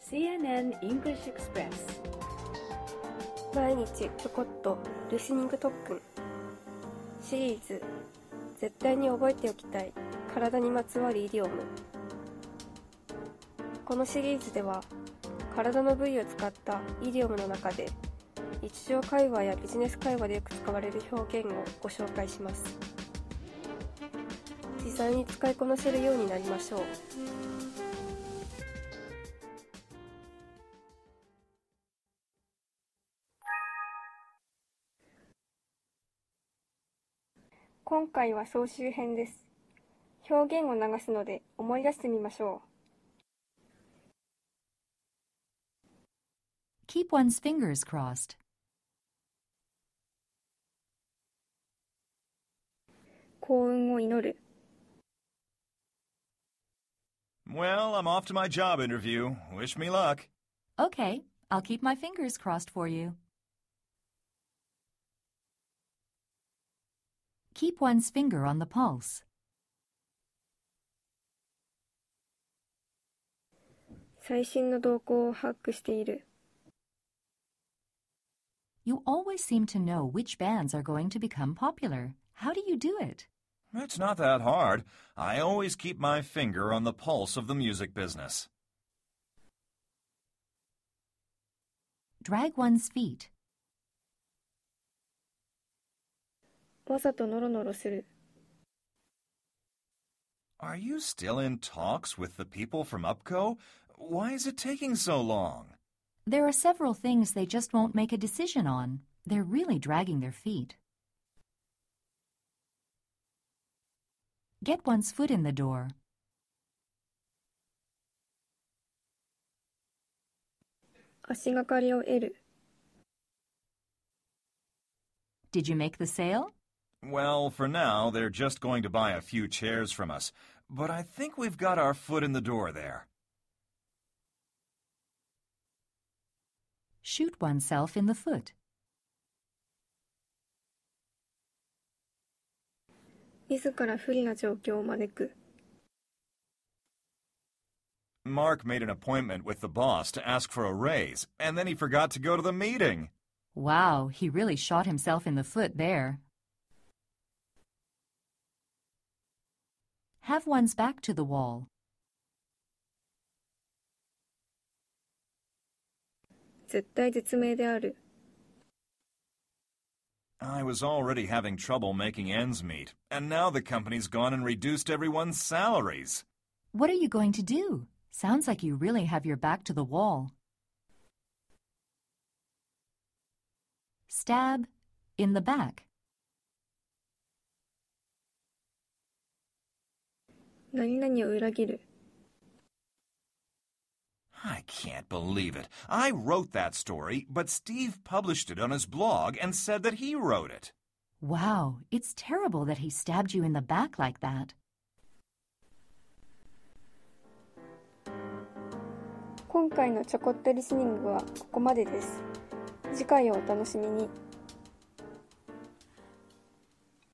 CNN English Express 毎日ちょこっとリスニング特訓シリーズ絶対に覚えておきたい体にまつわるイディオム。このシリーズでは体の部位を使ったイディオムの中で日常会話やビジネス会話でよく使われる表現をご紹介します。実際に使いこなせるようになりましょう。今回は総集編です。表現を流すので思い出してみましょう。Keep one's fingers crossed. 幸運を祈る。 Well, I'm off to my job interview. Wish me luck. Okay, I'll keep my fingers crossed for you. Keep one's finger on the pulse. 最新の動向を把握している。 You always seem to know which bands are going to become popular. How do you do it? It's not that hard. I always keep my finger on the pulse of the music business. Drag one's feet. わざとノロノロする。 Are you still in talks with the people from UPCO? Why is it taking so long? There are several things they just won't make a decision on. They're really dragging their feet. Get one's foot in the door. 足がかりを得る。 Did you make the sale? Well, for now, they're just going to buy a few chairs from us. But I think we've got our foot in the door there. Shoot oneself in the foot. 自ら不利な状況を招く。 Mark made an appointment with the boss to ask for a raise, and then he forgot to go to the meeting. Wow, he really shot himself in the foot there. Have one's back to the wall. 絶対絶命である。 I was already having trouble making ends meet, and now the company's gone and reduced everyone's salaries. What are you going to do? Sounds like you really have your back to the wall. Stab in the back. 何々を裏切る。 I can't believe it. I wrote that story, but Steve published it on his blog and said that he wrote it. Wow, it's terrible that he stabbed you in the back like that. 今回のちょこっとリスニングはここまでです。次回をお楽しみに。